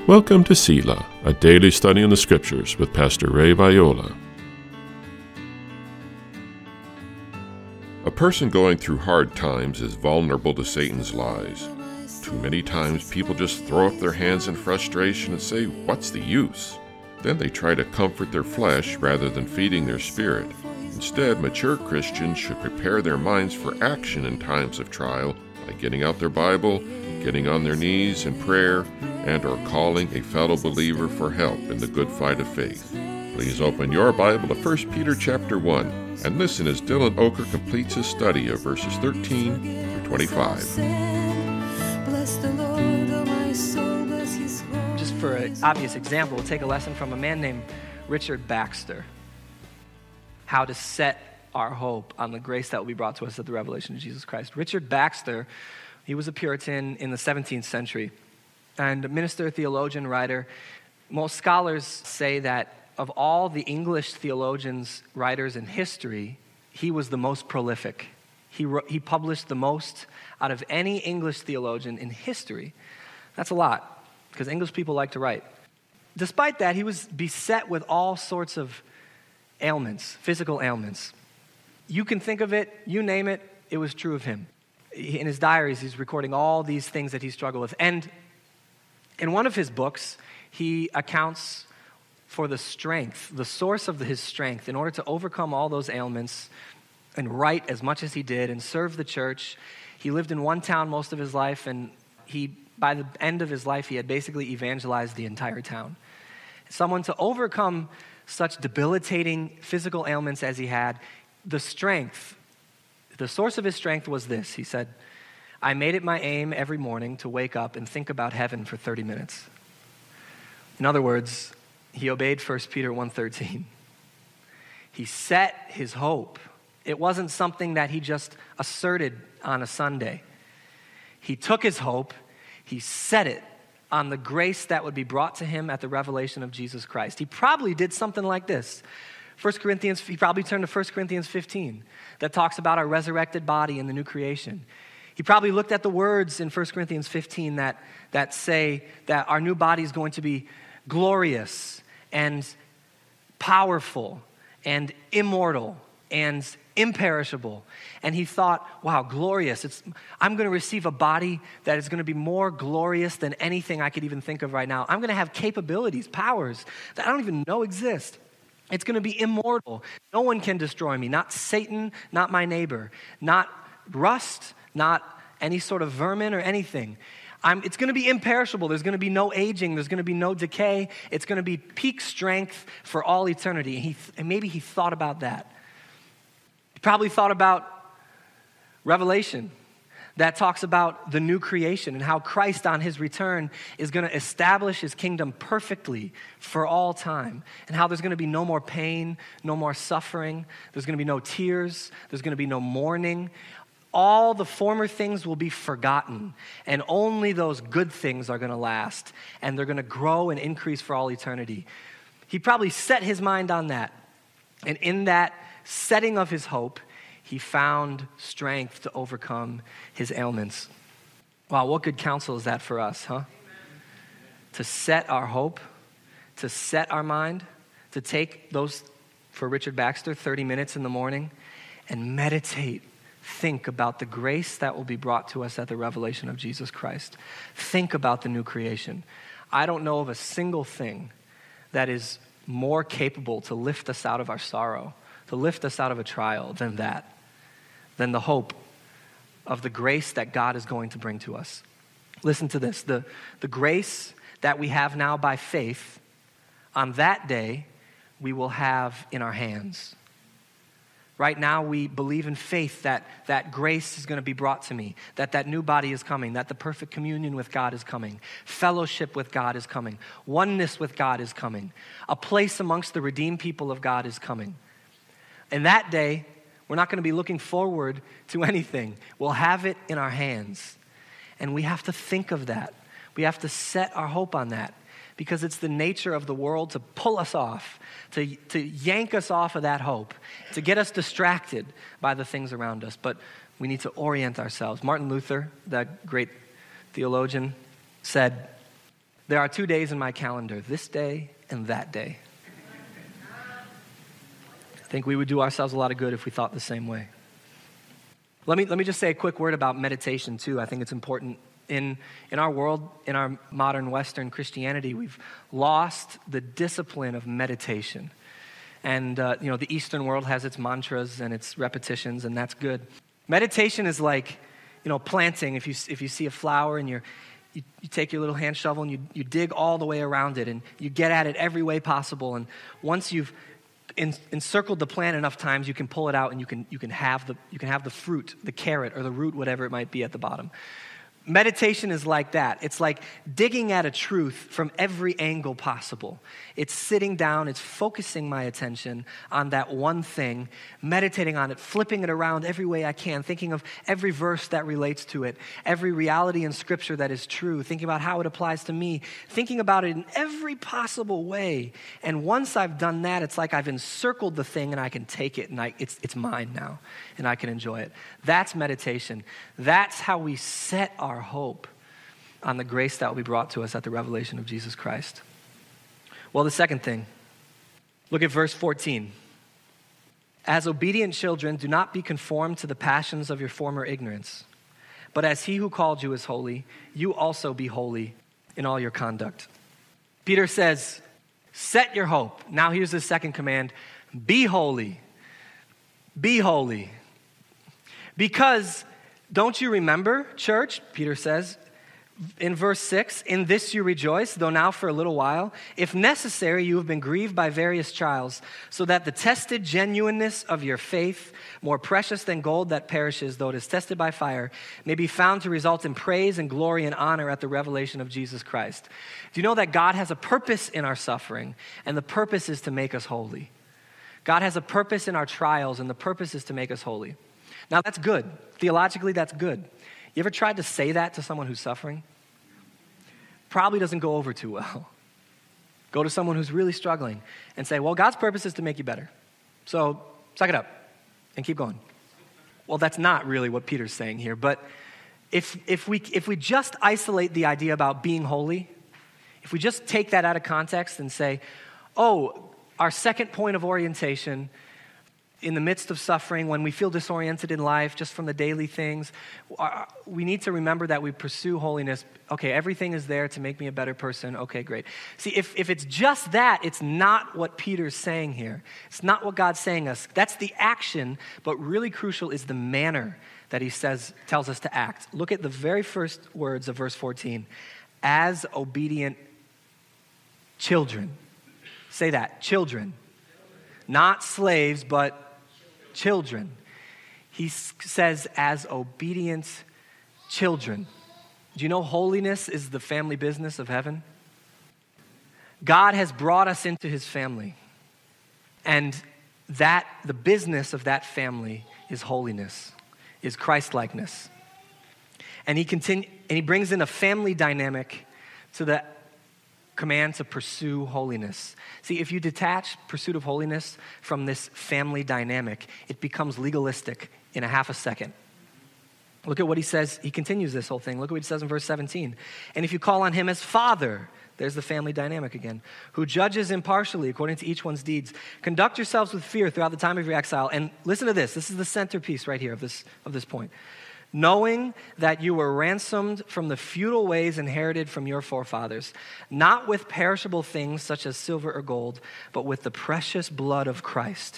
Welcome to Selah, a daily study in the Scriptures with Pastor Ray Viola. A person going through hard times is vulnerable to Satan's lies. Too many times people just throw up their hands in frustration and say, "What's the use?" Then they try to comfort their flesh rather than feeding their spirit. Instead, mature Christians should prepare their minds for action in times of trial by getting out their Bible, getting on their knees in prayer, and or calling a fellow believer for help in the good fight of faith. Please open your Bible to 1 Peter chapter 1 and listen as Dylan Oker completes his study of verses 13 through 25. Just for an obvious example, we'll take a lesson from a man named Richard Baxter. How to set our hope on the grace that will be brought to us at the revelation of Jesus Christ. Richard Baxter, he was a Puritan in the 17th century and a minister, theologian, writer. Most scholars say that of all the English theologians, writers in history, he was the most prolific. He published the most out of any English theologian in history. That's a lot, because English people like to write. Despite that, he was beset with all sorts of ailments, physical ailments. You can think of it, you name it, it was true of him. In his diaries, he's recording all these things that he struggled with. And in one of his books, he accounts for the strength, the source of his strength, in order to overcome all those ailments and write as much as he did and serve the church. He lived in one town most of his life, and by the end of his life, he had basically evangelized the entire town. Someone to overcome such debilitating physical ailments as he had, the source of his strength was this. He said, "I made it my aim every morning to wake up and think about heaven for 30 minutes. In other words, he obeyed 1 Peter 1:13. He set his hope. It wasn't something that he just asserted on a Sunday. He took his hope, he set it on the grace that would be brought to him at the revelation of Jesus Christ. He probably did something like this. He probably turned to 1 Corinthians 15 that talks about our resurrected body in the new creation. He probably looked at the words in 1 Corinthians 15 that say that our new body is going to be glorious and powerful and immortal and imperishable. And he thought, wow, glorious. I'm going to receive a body that is going to be more glorious than anything I could even think of right now. I'm going to have capabilities, powers that I don't even know exist. It's going to be immortal. No one can destroy me. Not Satan, not my neighbor, not rust, not any sort of vermin or anything. It's going to be imperishable. There's going to be no aging. There's going to be no decay. It's going to be peak strength for all eternity. And maybe he thought about that. He probably thought about Revelation that talks about the new creation and how Christ on his return is going to establish his kingdom perfectly for all time, and how there's going to be no more pain, no more suffering. There's going to be no tears. There's going to be no mourning. All the former things will be forgotten, and only those good things are going to last, and they're going to grow and increase for all eternity. He probably set his mind on that, and in that setting of his hope, he found strength to overcome his ailments. Wow, what good counsel is that for us, huh? Amen. To set our hope, to set our mind, to take those, for Richard Baxter, 30 minutes in the morning and meditate. Think about the grace that will be brought to us at the revelation of Jesus Christ. Think about the new creation. I don't know of a single thing that is more capable to lift us out of our sorrow, to lift us out of a trial than the hope of the grace that God is going to bring to us. Listen to this. The grace that we have now by faith, on that day, we will have in our hands. Right now, we believe in faith that grace is going to be brought to me, that new body is coming, that the perfect communion with God is coming, fellowship with God is coming, oneness with God is coming, a place amongst the redeemed people of God is coming. And that day, we're not going to be looking forward to anything. We'll have it in our hands. And we have to think of that. We have to set our hope on that, because it's the nature of the world to pull us off, to yank us off of that hope, to get us distracted by the things around us. But we need to orient ourselves. Martin Luther, that great theologian, said, There are 2 days in my calendar, this day and that day. I think we would do ourselves a lot of good if we thought the same way. Let me just say a quick word about meditation too. I think it's important. In our world, in our modern Western Christianity, we've lost the discipline of meditation. And the Eastern world has its mantras and its repetitions, and that's good. Meditation is like, planting. If you see a flower and you take your little hand shovel and you dig all the way around it and you get at it every way possible. And once you've encircled the plant enough times, you can pull it out and you can have the fruit, the carrot or the root, whatever it might be at the bottom. Meditation is like that. It's like digging at a truth from every angle possible. It's sitting down, it's focusing my attention on that one thing, meditating on it, flipping it around every way I can, thinking of every verse that relates to it, every reality in Scripture that is true, thinking about how it applies to me, thinking about it in every possible way. And once I've done that, it's like I've encircled the thing and I can take it and it's mine now and I can enjoy it. That's meditation. That's how we set our hope on the grace that will be brought to us at the revelation of Jesus Christ. Well, the second thing, look at verse 14. As obedient children, do not be conformed to the passions of your former ignorance, but as he who called you is holy, you also be holy in all your conduct. Peter says, set your hope. Now here's the second command, be holy. Be holy. Because don't you remember, church, Peter says, in verse 6, in this you rejoice, though now for a little while. If necessary, you have been grieved by various trials, so that the tested genuineness of your faith, more precious than gold that perishes, though it is tested by fire, may be found to result in praise and glory and honor at the revelation of Jesus Christ. Do you know that God has a purpose in our suffering, and the purpose is to make us holy? God has a purpose in our trials, and the purpose is to make us holy. Now, that's good. Theologically, that's good. You ever tried to say that to someone who's suffering? Probably doesn't go over too well. Go to someone who's really struggling and say, well, God's purpose is to make you better. So suck it up and keep going. Well, that's not really what Peter's saying here. But if we just isolate the idea about being holy, if we just take that out of context and say, oh, our second point of orientation in the midst of suffering, when we feel disoriented in life, just from the daily things, we need to remember that we pursue holiness. Okay, everything is there to make me a better person. Okay, great. See, if it's just that, it's not what Peter's saying here. It's not what God's saying us. That's the action, but really crucial is the manner that he tells us to act. Look at the very first words of verse 14. As obedient children. Say that, children. Not slaves, but children. He says, as obedient children. Do you know holiness is the family business of heaven? God has brought us into his family. And the business of that family is holiness, is Christ-likeness. And he brings in a family dynamic to the command to pursue holiness. See, if you detach pursuit of holiness from this family dynamic, it becomes legalistic in a half a second. Look at what he says. He continues this whole thing. Look at what he says in verse 17. And if you call on him as Father, there's the family dynamic again, who judges impartially according to each one's deeds. Conduct yourselves with fear throughout the time of your exile. And listen to this. This is the centerpiece right here of this point. Knowing that you were ransomed from the futile ways inherited from your forefathers, not with perishable things such as silver or gold, but with the precious blood of Christ.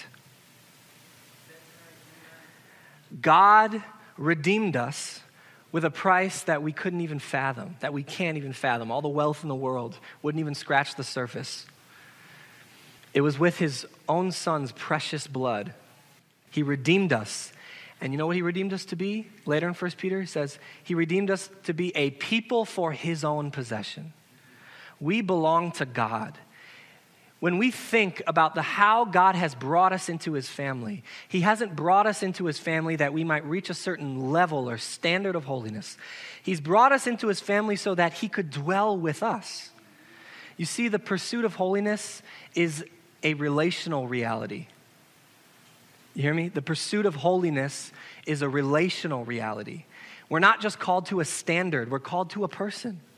God redeemed us with a price that we couldn't even fathom, that we can't even fathom. All the wealth in the world wouldn't even scratch the surface. It was with his own son's precious blood. He redeemed us. And you know what he redeemed us to be? Later in 1 Peter, he says, he redeemed us to be a people for his own possession. We belong to God. When we think about how God has brought us into his family, he hasn't brought us into his family that we might reach a certain level or standard of holiness. He's brought us into his family so that he could dwell with us. You see, the pursuit of holiness is a relational reality. You hear me? The pursuit of holiness is a relational reality. We're not just called to a standard, we're called to a person.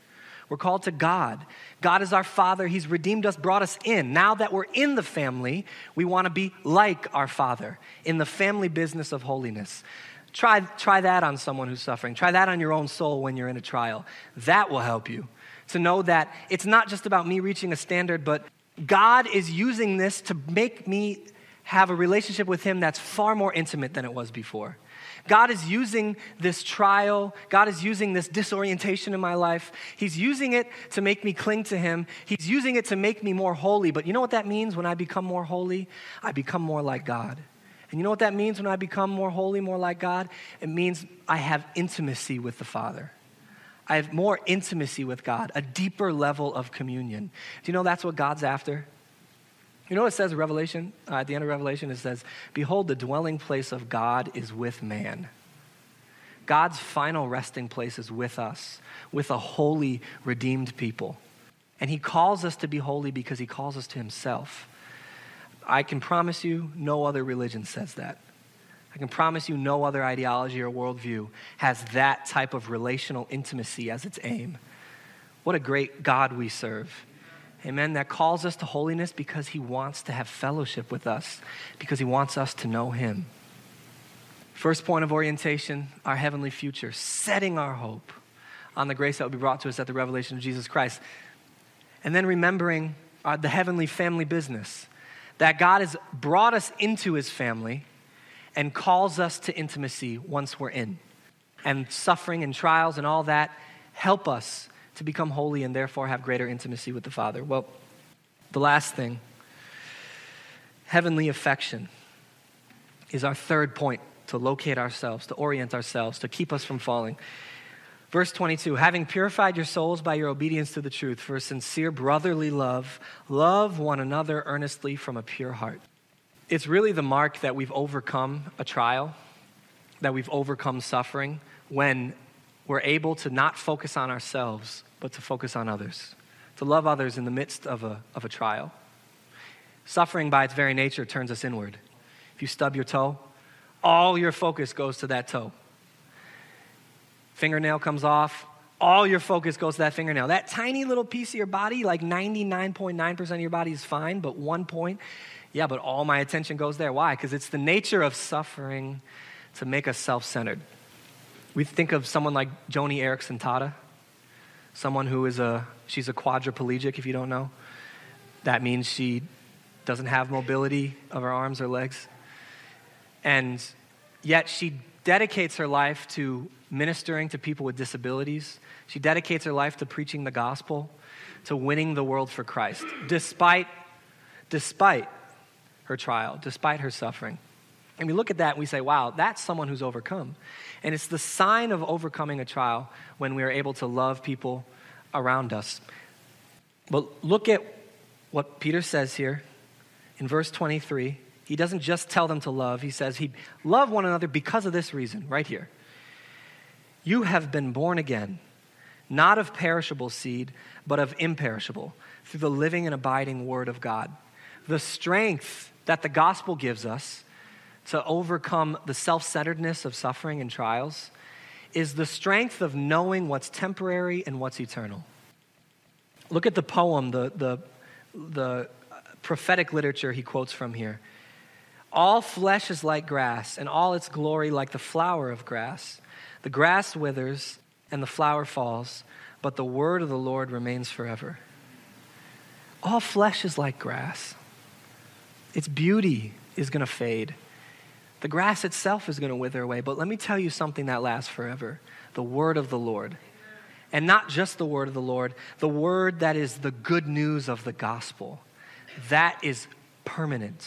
We're called to God. God is our Father. He's redeemed us, brought us in. Now that we're in the family, we want to be like our Father in the family business of holiness. Try that on someone who's suffering. Try that on your own soul when you're in a trial. That will help you to know that it's not just about me reaching a standard, but God is using this to make me have a relationship with him that's far more intimate than it was before. God is using this trial. God is using this disorientation in my life. He's using it to make me cling to him. He's using it to make me more holy. But you know what that means when I become more holy? I become more like God. And you know what that means when I become more holy, more like God? It means I have intimacy with the Father. I have more intimacy with God, a deeper level of communion. Do you know that's what God's after? You know what it says in Revelation? At the end of Revelation, it says, "Behold, the dwelling place of God is with man." God's final resting place is with us, with a holy, redeemed people. And he calls us to be holy because he calls us to himself. I can promise you no other religion says that. I can promise you no other ideology or worldview has that type of relational intimacy as its aim. What a great God we serve. Amen. That calls us to holiness because he wants to have fellowship with us, because he wants us to know him. First point of orientation, our heavenly future, setting our hope on the grace that will be brought to us at the revelation of Jesus Christ. And then remembering the heavenly family business, that God has brought us into his family and calls us to intimacy once we're in. And suffering and trials and all that help us to become holy and therefore have greater intimacy with the Father. Well, the last thing, heavenly affection, is our third point to locate ourselves, to orient ourselves, to keep us from falling. Verse 22, having purified your souls by your obedience to the truth for a sincere brotherly love, love one another earnestly from a pure heart. It's really the mark that we've overcome a trial, that we've overcome suffering, when we're able to not focus on ourselves, but to focus on others, to love others in the midst of a trial. Suffering by its very nature turns us inward. If you stub your toe, all your focus goes to that toe. Fingernail comes off, all your focus goes to that fingernail. That tiny little piece of your body, like 99.9% of your body is fine, but 1 point, yeah, but all my attention goes there. Why? Because it's the nature of suffering to make us self-centered. We think of someone like Joni Eareckson Tada, someone who she's a quadriplegic, if you don't know. That means she doesn't have mobility of her arms or legs. And yet she dedicates her life to ministering to people with disabilities. She dedicates her life to preaching the gospel, to winning the world for Christ, despite her trial, despite her suffering. And we look at that and we say, wow, that's someone who's overcome. And it's the sign of overcoming a trial when we are able to love people around us. But look at what Peter says here in verse 23. He doesn't just tell them to love. He says, love one another because of this reason, right here. You have been born again, not of perishable seed, but of imperishable, through the living and abiding word of God. The strength that the gospel gives us to overcome the self-centeredness of suffering and trials is the strength of knowing what's temporary and what's eternal. Look at the poem, the prophetic literature he quotes from here. All flesh is like grass, and all its glory like the flower of grass. The grass withers, and the flower falls, but the word of the Lord remains forever. All flesh is like grass. Its beauty is going to fade. The grass itself is going to wither away, but let me tell you something that lasts forever. The word of the Lord. And not just the word of the Lord, the word that is the good news of the gospel. That is permanent.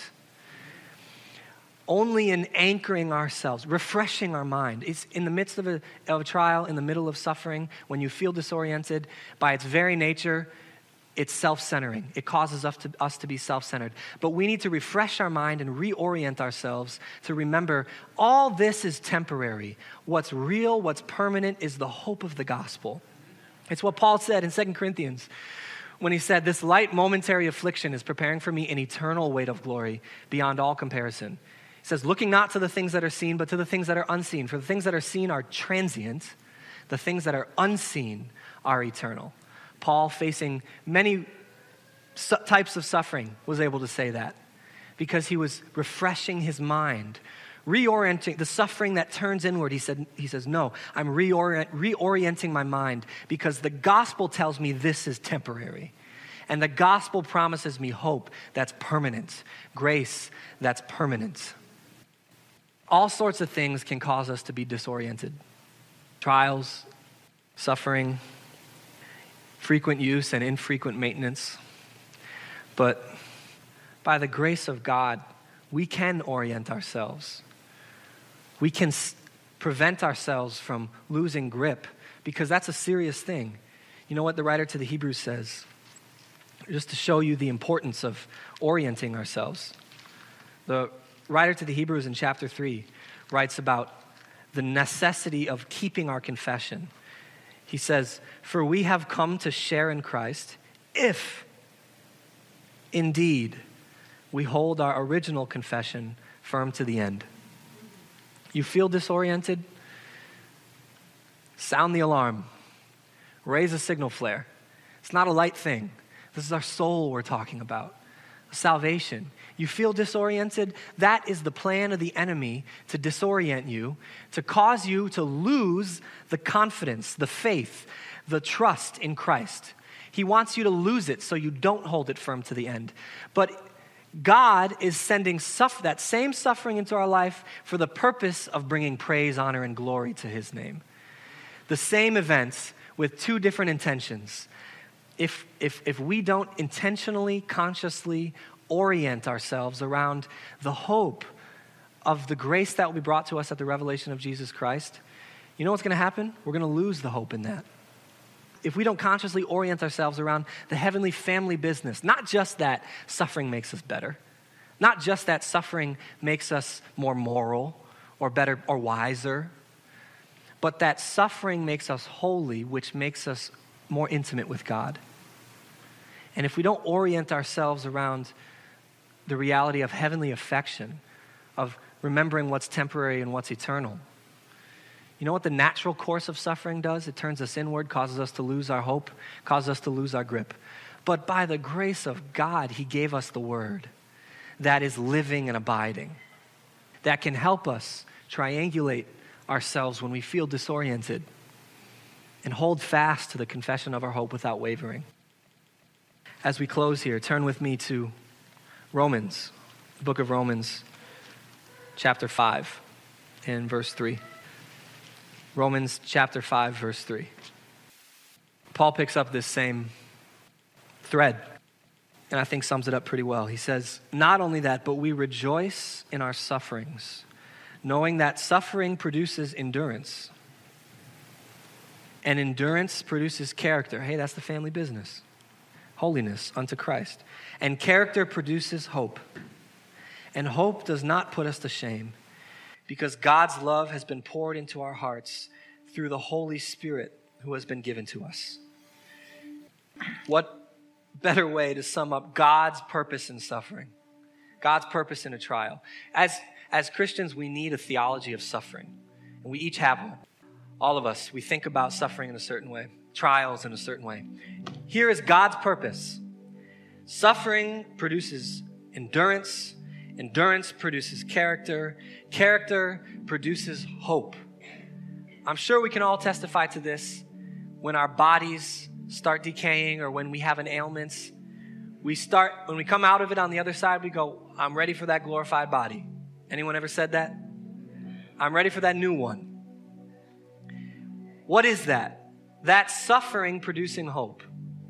Only in anchoring ourselves, refreshing our mind. It's in the midst of a trial, in the middle of suffering, when you feel disoriented, by its very nature, it's self-centering. It causes us to be self-centered. But we need to refresh our mind and reorient ourselves to remember all this is temporary. What's real, what's permanent is the hope of the gospel. It's what Paul said in 2 Corinthians when he said, this light momentary affliction is preparing for me an eternal weight of glory beyond all comparison. He says, looking not to the things that are seen, but to the things that are unseen. For the things that are seen are transient. The things that are unseen are eternal. Paul, facing many types of suffering, was able to say that because he was refreshing his mind, reorienting the suffering that turns inward. He says, no, I'm reorienting my mind because the gospel tells me this is temporary. And the gospel promises me hope that's permanent, grace that's permanent. All sorts of things can cause us to be disoriented. Trials, suffering, frequent use and infrequent maintenance. But by the grace of God, we can orient ourselves. We can prevent ourselves from losing grip because that's a serious thing. You know what the writer to the Hebrews says? Just to show you the importance of orienting ourselves. The writer to the Hebrews in chapter 3 writes about the necessity of keeping our confession. He says, "For we have come to share in Christ if indeed we hold our original confession firm to the end." You feel disoriented? Sound the alarm. Raise a signal flare. It's not a light thing. This is our soul we're talking about. Salvation. You feel disoriented? That is the plan of the enemy to disorient you, to cause you to lose the confidence, the faith, the trust in Christ. He wants you to lose it so you don't hold it firm to the end. But God is sending that same suffering into our life for the purpose of bringing praise, honor, and glory to his name. The same events with two different intentions. If we don't intentionally, consciously orient ourselves around the hope of the grace that will be brought to us at the revelation of Jesus Christ, you know what's going to happen? We're going to lose the hope in that. If we don't consciously orient ourselves around the heavenly family business, not just that suffering makes us better, not just that suffering makes us more moral or better or wiser, but that suffering makes us holy, which makes us more intimate with God. And if we don't orient ourselves around the reality of heavenly affection, of remembering what's temporary and what's eternal, you know what the natural course of suffering does? It turns us inward, causes us to lose our hope, causes us to lose our grip. But by the grace of God, he gave us the word that is living and abiding, that can help us triangulate ourselves when we feel disoriented and hold fast to the confession of our hope without wavering. As we close here, turn with me to Romans, the book of Romans, chapter 5, and verse 3. Romans chapter 5, verse 3. Paul picks up this same thread, and I think sums it up pretty well. He says, "Not only that, but we rejoice in our sufferings, knowing that suffering produces endurance, and endurance produces character." Hey, that's the family business. Holiness unto Christ. "And character produces hope. And hope does not put us to shame, because God's love has been poured into our hearts through the Holy Spirit who has been given to us." What better way to sum up God's purpose in suffering? God's purpose in a trial. As Christians, we need a theology of suffering, and we each have one. All of us, we think about suffering in a certain way, trials in a certain way. Here is God's purpose. Suffering produces endurance. Endurance produces character. Character produces hope. I'm sure we can all testify to this when our bodies start decaying or when we have an ailment. When we come out of it on the other side, we go, "I'm ready for that glorified body." Anyone ever said that? I'm ready for that new one. What is that? That's suffering producing hope.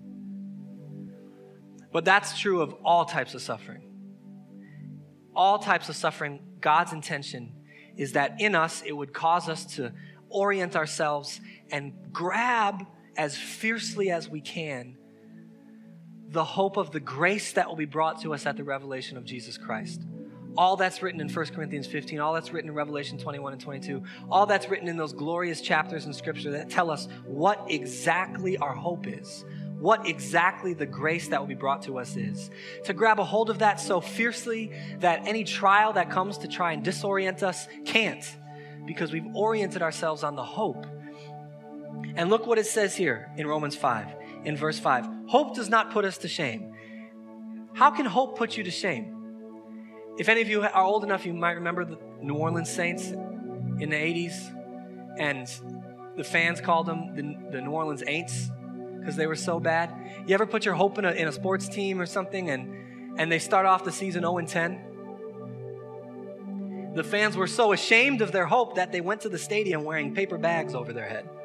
But that's true of all types of suffering. All types of suffering, God's intention is that in us, it would cause us to orient ourselves and grab as fiercely as we can the hope of the grace that will be brought to us at the revelation of Jesus Christ. All that's written in 1 Corinthians 15, all that's written in Revelation 21 and 22, all that's written in those glorious chapters in Scripture that tell us what exactly our hope is, what exactly the grace that will be brought to us is. To grab a hold of that so fiercely that any trial that comes to try and disorient us can't, because we've oriented ourselves on the hope. And look what it says here in Romans 5. in verse 5. Hope does not put us to shame. How can hope put you to shame? If any of you are old enough, you might remember the New Orleans Saints in the 80s. And the fans called them the New Orleans Aints because they were so bad. You ever put your hope in a sports team or something and they start off the season 0-10? The fans were so ashamed of their hope that they went to the stadium wearing paper bags over their head.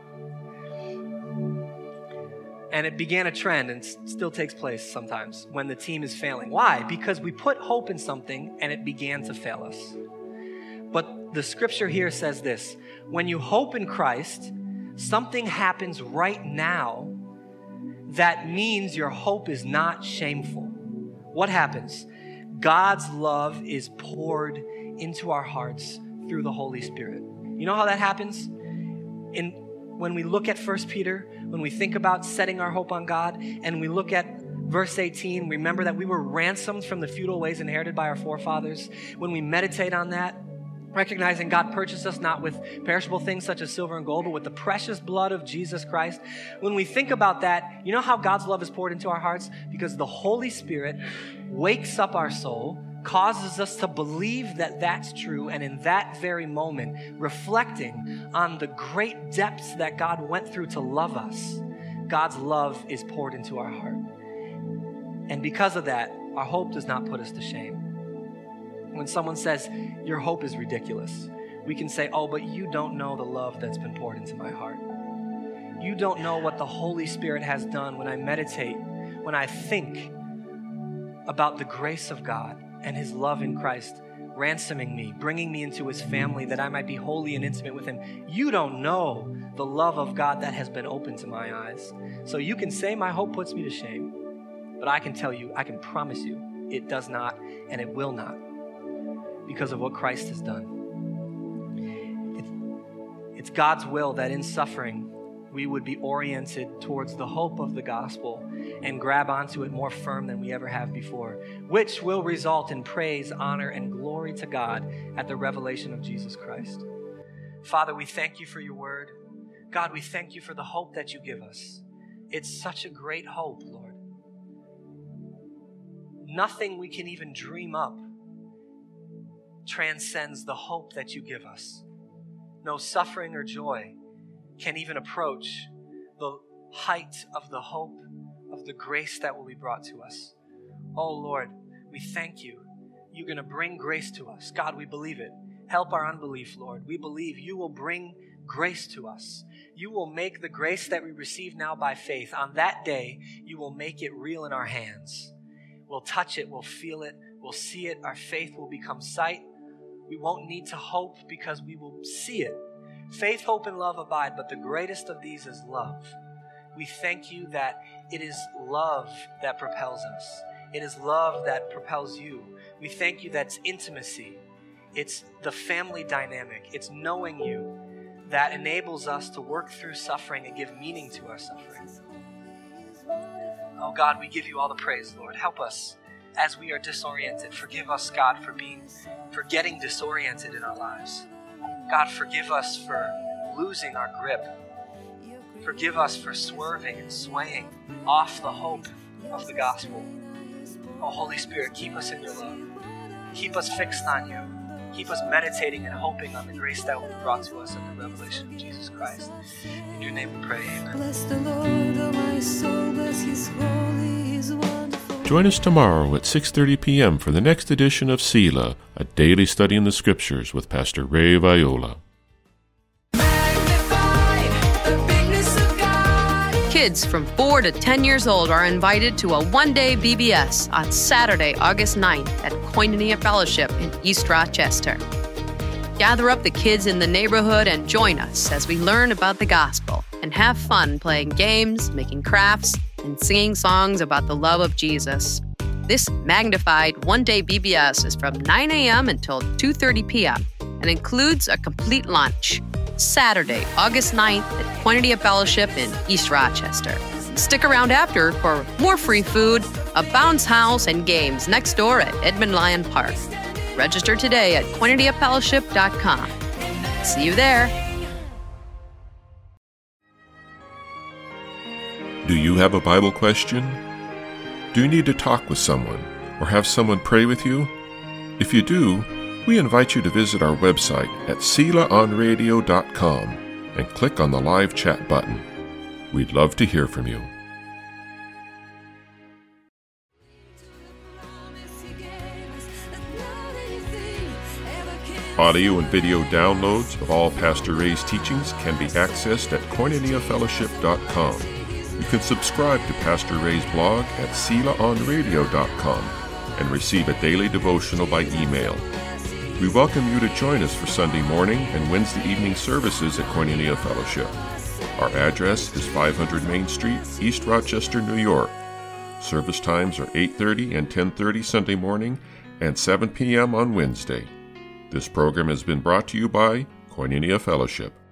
And it began a trend, and still takes place sometimes, when the team is failing. Why? Because we put hope in something, and it began to fail us. But the scripture here says this: when you hope in Christ, something happens right now that means your hope is not shameful. What happens? God's love is poured into our hearts through the Holy Spirit. You know how that happens? When we look at 1 Peter, when we think about setting our hope on God, and we look at verse 18, remember that we were ransomed from the futile ways inherited by our forefathers. When we meditate on that, recognizing God purchased us not with perishable things such as silver and gold, but with the precious blood of Jesus Christ. When we think about that, you know how God's love is poured into our hearts? Because the Holy Spirit wakes up our soul, causes us to believe that that's true, and in that very moment, reflecting on the great depths that God went through to love us, God's love is poured into our heart. And because of that, our hope does not put us to shame. When someone says, your hope is ridiculous, we can say, oh, but you don't know the love that's been poured into my heart. You don't know what the Holy Spirit has done when I meditate, when I think about the grace of God and his love in Christ, ransoming me, bringing me into his family that I might be holy and intimate with him. You don't know the love of God that has been opened to my eyes. So you can say my hope puts me to shame, but I can tell you, I can promise you, it does not and it will not, because of what Christ has done. It's God's will that in suffering, we would be oriented towards the hope of the gospel and grab onto it more firm than we ever have before, which will result in praise, honor, and glory to God at the revelation of Jesus Christ. Father, we thank you for your word. God, we thank you for the hope that you give us. It's such a great hope, Lord. Nothing we can even dream up transcends the hope that you give us. No suffering or joy can even approach the height of the hope of the grace that will be brought to us. Oh Lord, we thank you. You're going to bring grace to us. God, we believe it. Help our unbelief, Lord. We believe you will bring grace to us. You will make the grace that we receive now by faith. On that day, you will make it real in our hands. We'll touch it, we'll feel it, we'll see it. Our faith will become sight. We won't need to hope because we will see it. Faith, hope, and love abide, but the greatest of these is love. We thank you that it is love that propels us. It is love that propels you. We thank you that it's intimacy. It's the family dynamic. It's knowing you that enables us to work through suffering and give meaning to our suffering. Oh God, we give you all the praise, Lord. Help us as we are disoriented. Forgive us, God, for getting disoriented in our lives. God, forgive us for losing our grip. Forgive us for swerving and swaying off the hope of the gospel. Oh, Holy Spirit, keep us in your love. Keep us fixed on you. Keep us meditating and hoping on the grace that will be brought to us in the revelation of Jesus Christ. In your name we pray, amen. Bless the Lord, oh my soul, bless his holy, his wonderful. Join us tomorrow at 6:30 p.m. for the next edition of Selah, a daily study in the Scriptures with Pastor Ray Viola. Kids from 4 to 10 years old are invited to a one-day VBS on Saturday, August 9th at Koinonia Fellowship in East Rochester. Gather up the kids in the neighborhood and join us as we learn about the gospel and have fun playing games, making crafts, and singing songs about the love of Jesus. This magnified one-day VBS is from 9 a.m. until 2:30 p.m. and includes a complete lunch. Saturday, August 9th at Koinonia Fellowship in East Rochester. Stick around after for more free food, a bounce house, and games next door at Edmund Lyon Park. Register today at koinoniafellowship.com. See you there. Do you have a Bible question? Do you need to talk with someone or have someone pray with you? If you do, we invite you to visit our website at SelaOnRadio.com and click on the live chat button. We'd love to hear from you. Audio and video downloads of all Pastor Ray's teachings can be accessed at KoinoniaFellowship.com. You can subscribe to Pastor Ray's blog at SelaOnRadio.com and receive a daily devotional by email. We welcome you to join us for Sunday morning and Wednesday evening services at Koinonia Fellowship. Our address is 500 Main Street, East Rochester, New York. Service times are 8:30 and 10:30 Sunday morning and 7 p.m. on Wednesday. This program has been brought to you by Koinonia Fellowship.